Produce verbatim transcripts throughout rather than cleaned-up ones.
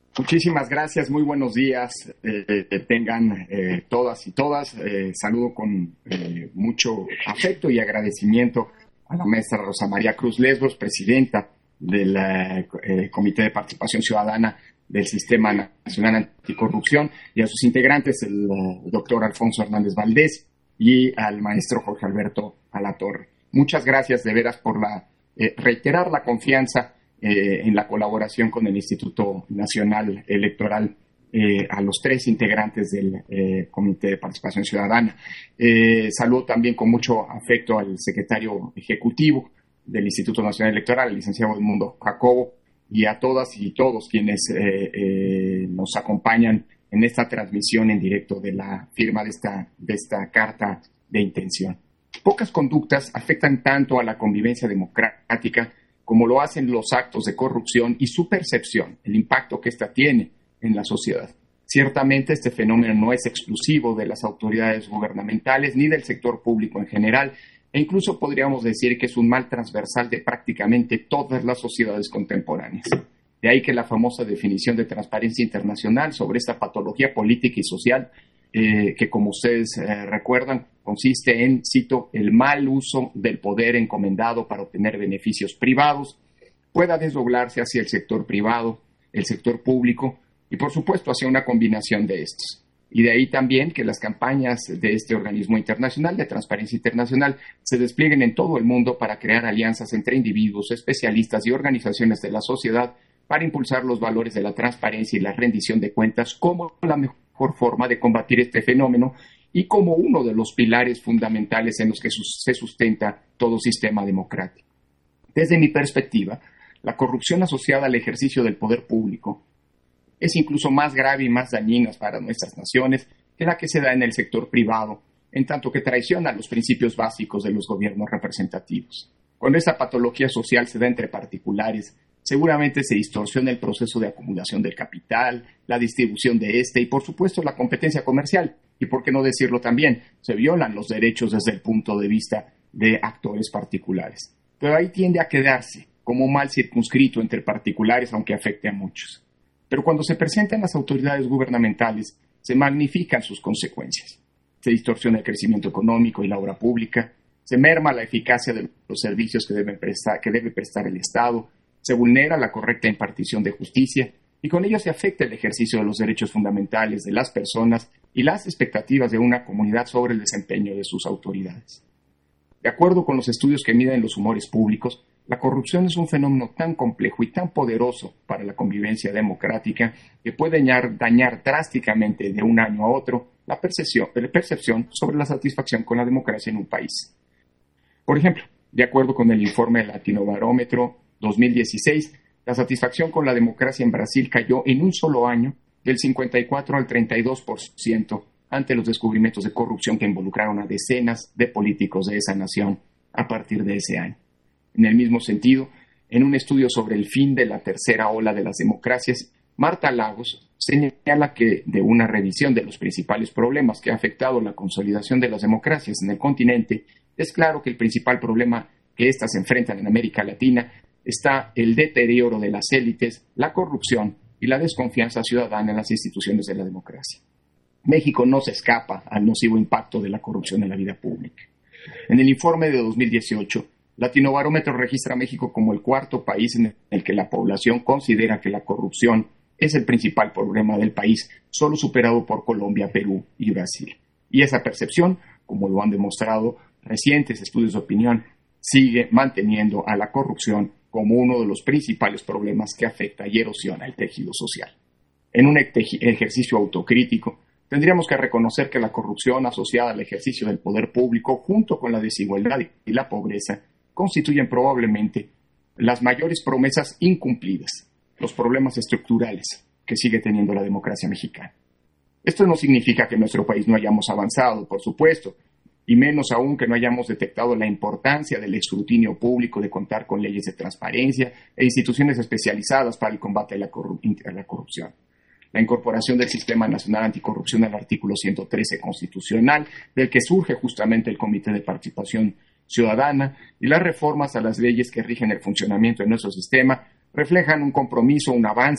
Muchísimas gracias, muy buenos días. Eh, eh, tengan eh, todas y todas. Eh, saludo con eh, mucho afecto y agradecimiento a la maestra Rosa María Cruz Lesbos, presidenta del eh, Comité de Participación Ciudadana del Sistema Nacional Anticorrupción, y a sus integrantes, el uh, doctor Alfonso Hernández Valdés y al maestro Jorge Alberto Alatorre. Muchas gracias de veras por la eh, reiterar la confianza Eh, en la colaboración con el Instituto Nacional Electoral, eh, a los tres integrantes del eh, Comité de Participación Ciudadana. Eh, saludo también con mucho afecto al secretario ejecutivo del Instituto Nacional Electoral, el licenciado Edmundo Jacobo, y a todas y todos quienes eh, eh, nos acompañan en esta transmisión en directo de la firma de esta, de esta carta de intención. Pocas conductas afectan tanto a la convivencia democrática como lo hacen los actos de corrupción y su percepción, el impacto que ésta tiene en la sociedad. Ciertamente este fenómeno no es exclusivo de las autoridades gubernamentales ni del sector público en general, e incluso podríamos decir que es un mal transversal de prácticamente todas las sociedades contemporáneas. De ahí que la famosa definición de Transparencia Internacional sobre esta patología política y social, eh, que como ustedes eh, recuerdan, consiste en, cito, el mal uso del poder encomendado para obtener beneficios privados, pueda desdoblarse hacia el sector privado, el sector público y, por supuesto, hacia una combinación de estos. Y de ahí también que las campañas de este organismo internacional, de Transparencia Internacional, se desplieguen en todo el mundo para crear alianzas entre individuos, especialistas y organizaciones de la sociedad para impulsar los valores de la transparencia y la rendición de cuentas como la mejor forma de combatir este fenómeno y como uno de los pilares fundamentales en los que se sustenta todo sistema democrático. Desde mi perspectiva, la corrupción asociada al ejercicio del poder público es incluso más grave y más dañina para nuestras naciones que la que se da en el sector privado, en tanto que traiciona los principios básicos de los gobiernos representativos. Cuando esta patología social se da entre particulares, seguramente se distorsiona el proceso de acumulación del capital, la distribución de este y, por supuesto, la competencia comercial. Y, por qué no decirlo también, se violan los derechos desde el punto de vista de actores particulares. Pero ahí tiende a quedarse como un mal circunscrito entre particulares, aunque afecte a muchos. Pero cuando se presentan las autoridades gubernamentales, se magnifican sus consecuencias. Se distorsiona el crecimiento económico y la obra pública, se merma la eficacia de los servicios que, deben prestar, que debe prestar el Estado, se vulnera la correcta impartición de justicia y con ello se afecta el ejercicio de los derechos fundamentales de las personas y las expectativas de una comunidad sobre el desempeño de sus autoridades. De acuerdo con los estudios que miden los humores públicos, la corrupción es un fenómeno tan complejo y tan poderoso para la convivencia democrática que puede dañar, dañar drásticamente de un año a otro la percepción, la percepción sobre la satisfacción con la democracia en un país. Por ejemplo, de acuerdo con el informe Latinobarómetro dos mil dieciséis, la satisfacción con la democracia en Brasil cayó en un solo año del cincuenta y cuatro al treinta y dos por ciento ante los descubrimientos de corrupción que involucraron a decenas de políticos de esa nación a partir de ese año. En el mismo sentido, en un estudio sobre el fin de la tercera ola de las democracias, Marta Lagos señala que de una revisión de los principales problemas que ha afectado la consolidación de las democracias en el continente, es claro que el principal problema que éstas enfrentan en América Latina está el deterioro de las élites, la corrupción y la desconfianza ciudadana en las instituciones de la democracia. México no se escapa al nocivo impacto de la corrupción en la vida pública. En el informe de dos mil dieciocho, Latinobarómetro registra a México como el cuarto país en el que la población considera que la corrupción es el principal problema del país, solo superado por Colombia, Perú y Brasil. Y esa percepción, como lo han demostrado recientes estudios de opinión, sigue manteniendo a la corrupción como uno de los principales problemas que afecta y erosiona el tejido social. En un ejercicio autocrítico, tendríamos que reconocer que la corrupción asociada al ejercicio del poder público, junto con la desigualdad y la pobreza, constituyen probablemente las mayores promesas incumplidas, los problemas estructurales que sigue teniendo la democracia mexicana. Esto no significa que en nuestro país no hayamos avanzado, por supuesto, y menos aún que no hayamos detectado la importancia del escrutinio público, de contar con leyes de transparencia e instituciones especializadas para el combate a la, corru- a la corrupción. La incorporación del Sistema Nacional Anticorrupción al artículo ciento trece constitucional, del que surge justamente el Comité de Participación Ciudadana, y las reformas a las leyes que rigen el funcionamiento de nuestro sistema, reflejan un compromiso, un avance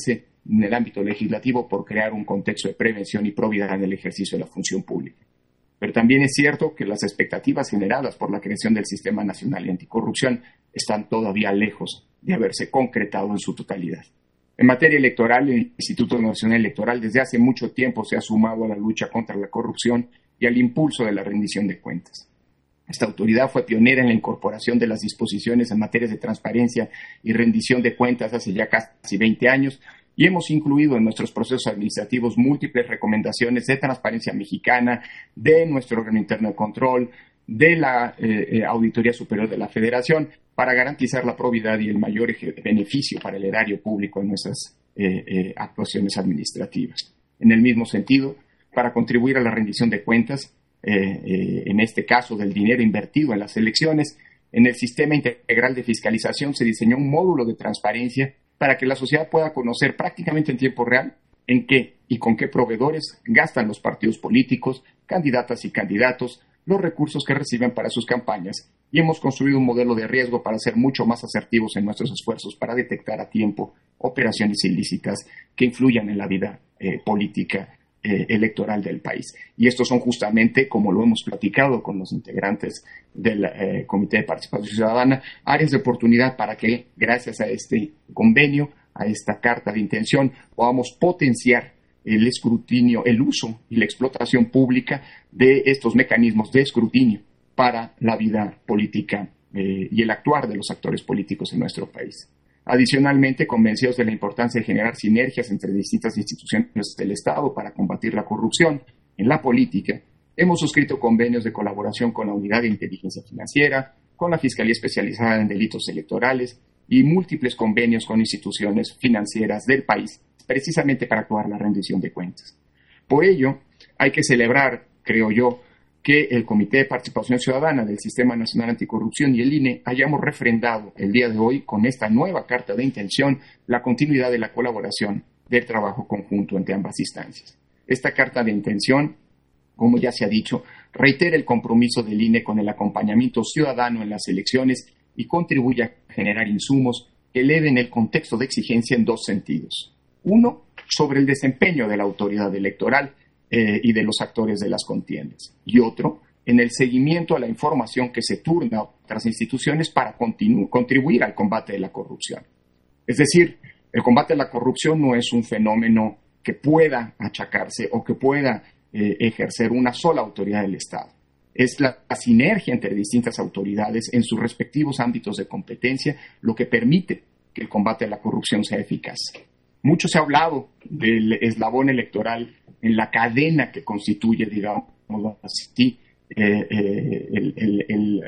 en el ámbito legislativo por crear un contexto de prevención y probidad en el ejercicio de la función pública. Pero también es cierto que las expectativas generadas por la creación del Sistema Nacional Anticorrupción están todavía lejos de haberse concretado en su totalidad. En materia electoral, el Instituto Nacional Electoral desde hace mucho tiempo se ha sumado a la lucha contra la corrupción y al impulso de la rendición de cuentas. Esta autoridad fue pionera en la incorporación de las disposiciones en materia de transparencia y rendición de cuentas hace ya casi veinte años y hemos incluido en nuestros procesos administrativos múltiples recomendaciones de Transparencia Mexicana, de nuestro órgano interno de control, de la eh, eh, Auditoría Superior de la Federación, para garantizar la probidad y el mayor beneficio para el erario público en nuestras eh, eh, actuaciones administrativas. En el mismo sentido, para contribuir a la rendición de cuentas, eh, eh, en este caso del dinero invertido en las elecciones, en el Sistema Integral de Fiscalización se diseñó un módulo de transparencia para que la sociedad pueda conocer prácticamente en tiempo real en qué y con qué proveedores gastan los partidos políticos, candidatas y candidatos, los recursos que reciben para sus campañas, y hemos construido un modelo de riesgo para ser mucho más asertivos en nuestros esfuerzos para detectar a tiempo operaciones ilícitas que influyan en la vida eh, política eh, electoral del país. Y estos son justamente, como lo hemos platicado con los integrantes del eh, Comité de Participación Ciudadana, áreas de oportunidad para que, gracias a este convenio, a esta carta de intención, podamos potenciar el escrutinio, el uso y la explotación pública de estos mecanismos de escrutinio para la vida política eh, y el actuar de los actores políticos en nuestro país. Adicionalmente, convencidos de la importancia de generar sinergias entre distintas instituciones del Estado para combatir la corrupción en la política, hemos suscrito convenios de colaboración con la Unidad de Inteligencia Financiera, con la Fiscalía Especializada en Delitos Electorales y múltiples convenios con instituciones financieras del país, precisamente para actuar la rendición de cuentas. Por ello, hay que celebrar, creo yo, que el Comité de Participación Ciudadana del Sistema Nacional Anticorrupción y el I N E hayamos refrendado el día de hoy con esta nueva carta de intención la continuidad de la colaboración del trabajo conjunto entre ambas instancias. Esta carta de intención, como ya se ha dicho, reitera el compromiso del I N E con el acompañamiento ciudadano en las elecciones y contribuye a generar insumos que eleven el contexto de exigencia en dos sentidos. Uno, sobre el desempeño de la autoridad electoral eh, y de los actores de las contiendas. Y otro, en el seguimiento a la información que se turna a otras instituciones para continu- contribuir al combate de la corrupción. Es decir, el combate a la corrupción no es un fenómeno que pueda achacarse o que pueda eh, ejercer una sola autoridad del Estado. Es la, la sinergia entre distintas autoridades en sus respectivos ámbitos de competencia lo que permite que el combate a la corrupción sea eficaz. Mucho se ha hablado del eslabón electoral en la cadena que constituye, digamos así, eh, eh, el, el, el,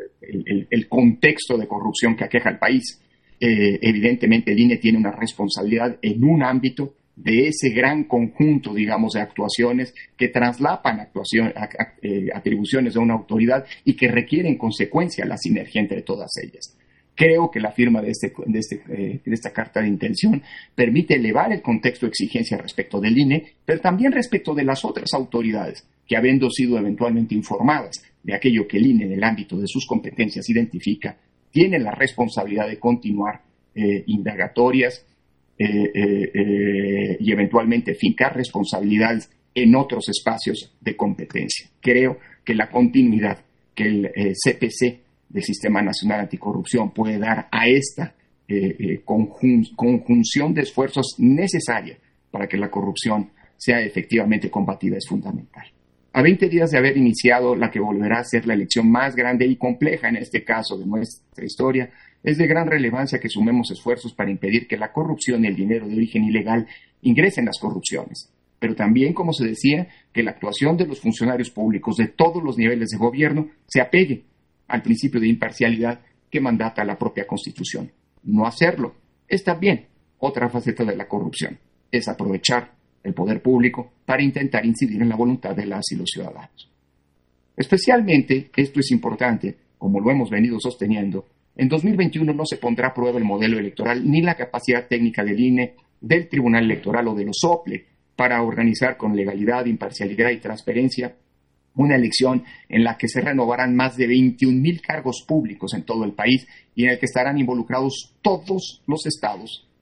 el, el contexto de corrupción que aqueja al país. Eh, evidentemente, el I N E tiene una responsabilidad en un ámbito de ese gran conjunto, digamos, de actuaciones que traslapan actuación, a, a, eh, atribuciones de una autoridad y que requieren, en consecuencia, la sinergia entre todas ellas. Creo que la firma de, este, de, este, eh, de esta carta de intención permite elevar el contexto de exigencia respecto del I N E, pero también respecto de las otras autoridades que, habiendo sido eventualmente informadas de aquello que el I N E en el ámbito de sus competencias identifica, tienen la responsabilidad de continuar eh, indagatorias eh, eh, eh, y eventualmente fincar responsabilidades en otros espacios de competencia. Creo que la continuidad que el eh, C P C del Sistema Nacional Anticorrupción puede dar a esta eh, eh, conjun- conjunción de esfuerzos necesaria para que la corrupción sea efectivamente combatida es fundamental. A veinte días de haber iniciado la que volverá a ser la elección más grande y compleja en este caso de nuestra historia, es de gran relevancia que sumemos esfuerzos para impedir que la corrupción y el dinero de origen ilegal ingresen las corrupciones. Pero también, como se decía, que la actuación de los funcionarios públicos de todos los niveles de gobierno se apegue al principio de imparcialidad que mandata la propia Constitución. No hacerlo es también otra faceta de la corrupción, es aprovechar el poder público para intentar incidir en la voluntad de las y los ciudadanos. Especialmente, esto es importante, como lo hemos venido sosteniendo, en dos mil veintiuno no se pondrá a prueba el modelo electoral ni la capacidad técnica del I N E, del Tribunal Electoral o de los O P L E para organizar con legalidad, imparcialidad y transparencia una elección en la que se renovarán más de veintiún mil cargos públicos en todo el país y en el que estarán involucrados todos los estados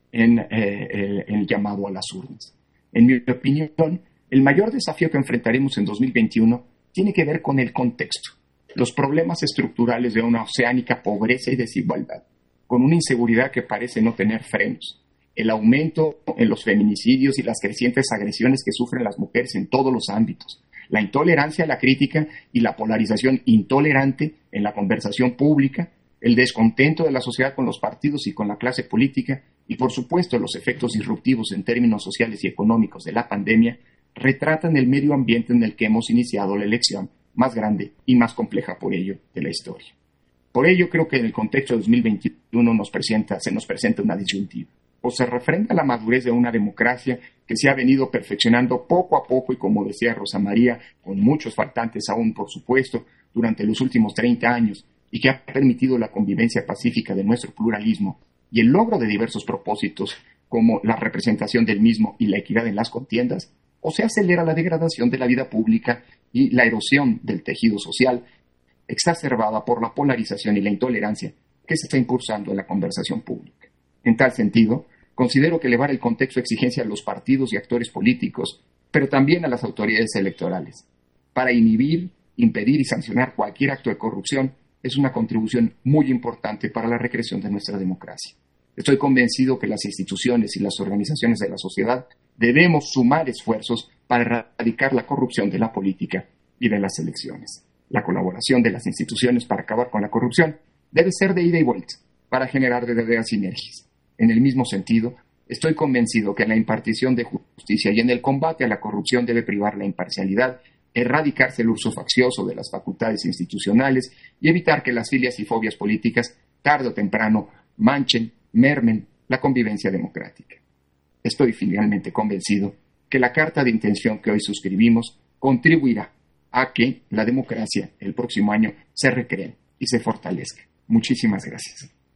en eh, el, el llamado a las urnas. En mi opinión, el mayor desafío que enfrentaremos en dos mil veintiuno tiene que ver con el contexto, los problemas estructurales de una oceánica pobreza y desigualdad, con una inseguridad que parece no tener frenos, el aumento en los feminicidios y las crecientes agresiones que sufren las mujeres en todos los ámbitos, la intolerancia a la crítica y la polarización intolerante en la conversación pública, el descontento de la sociedad con los partidos y con la clase política y, por supuesto, los efectos disruptivos en términos sociales y económicos de la pandemia, retratan el medio ambiente en el que hemos iniciado la elección más grande y más compleja por ello de la historia. Por ello, creo que en el contexto de dos mil veintiuno nos presenta, se nos presenta una disyuntiva. O se refrenda la madurez de una democracia que se ha venido perfeccionando poco a poco y, como decía Rosa María, con muchos faltantes aún, por supuesto, durante los últimos treinta años, y que ha permitido la convivencia pacífica de nuestro pluralismo y el logro de diversos propósitos como la representación del mismo y la equidad en las contiendas, o se acelera la degradación de la vida pública y la erosión del tejido social, exacerbada por la polarización y la intolerancia que se está impulsando en la conversación pública. En tal sentido, considero que elevar el contexto exigencia a los partidos y actores políticos, pero también a las autoridades electorales, para inhibir, impedir y sancionar cualquier acto de corrupción, es una contribución muy importante para la recreación de nuestra democracia. Estoy convencido que las instituciones y las organizaciones de la sociedad debemos sumar esfuerzos para erradicar la corrupción de la política y de las elecciones. La colaboración de las instituciones para acabar con la corrupción debe ser de ida y vuelta para generar verdaderas sinergias. En el mismo sentido, estoy convencido que en la impartición de justicia y en el combate a la corrupción debe privar la imparcialidad, erradicarse el uso faccioso de las facultades institucionales y evitar que las filias y fobias políticas, tarde o temprano, manchen, mermen la convivencia democrática. Estoy finalmente convencido que la carta de intención que hoy suscribimos contribuirá a que la democracia el próximo año se recree y se fortalezca. Muchísimas gracias.